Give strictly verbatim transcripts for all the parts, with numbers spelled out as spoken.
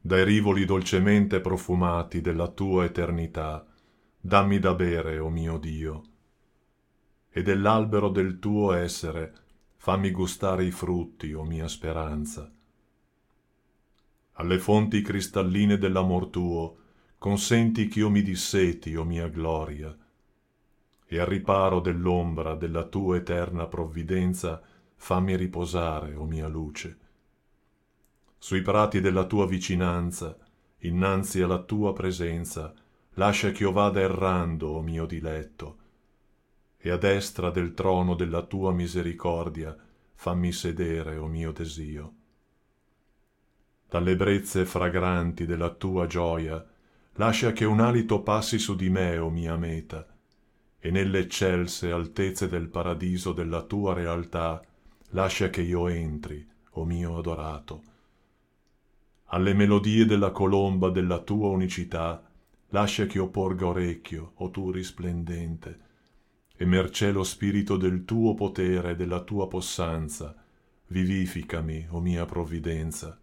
dai rivoli dolcemente profumati della tua eternità, dammi da bere, o mio Dio, e dell'albero del tuo essere fammi gustare i frutti, o mia speranza. Alle fonti cristalline dell'amor tuo consenti ch'io mi disseti, o mia gloria, e al riparo dell'ombra della tua eterna provvidenza fammi riposare, o mia luce. Sui prati della tua vicinanza, innanzi alla tua presenza, lascia ch'io vada errando, o mio diletto, e a destra del trono della tua misericordia fammi sedere, o mio desio. Dalle brezze fragranti della tua gioia lascia che un alito passi su di me, o mia meta, e nelle eccelse altezze del paradiso della tua realtà lascia che io entri, o mio adorato. Alle melodie della colomba della tua unicità lascia che io porga orecchio, o tu risplendente, e mercé lo spirito del tuo potere e della tua possanza, vivificami, o mia provvidenza.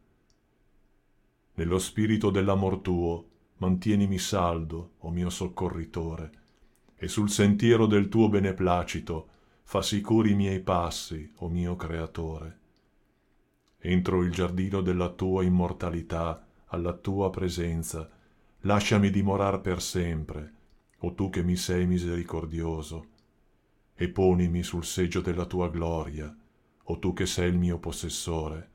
Nello spirito dell'amor tuo mantienimi saldo, o mio soccorritore, e sul sentiero del tuo beneplacito fa sicuri i miei passi, o mio creatore. Entro il giardino della tua immortalità, alla tua presenza, lasciami dimorar per sempre, o tu che mi sei misericordioso, e ponimi sul seggio della tua gloria, o tu che sei il mio possessore.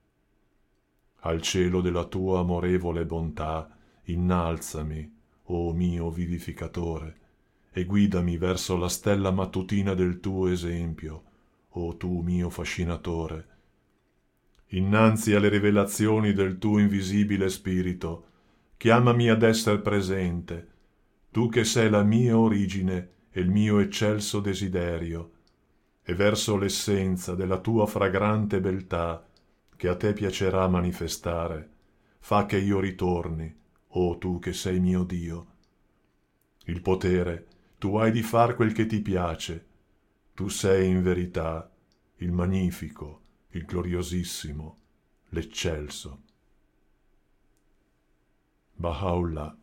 Al cielo della tua amorevole bontà innalzami, o mio vivificatore, e guidami verso la stella mattutina del tuo esempio, o tu mio fascinatore. Innanzi alle rivelazioni del tuo invisibile spirito, chiamami ad esser presente, tu che sei la mia origine e il mio eccelso desiderio, e verso l'essenza della tua fragrante beltà, che a te piacerà manifestare, fa che io ritorni, o tu che sei mio Dio. Il potere tu hai di far quel che ti piace, tu sei in verità il magnifico, il gloriosissimo, l'eccelso. Baha'u'llah.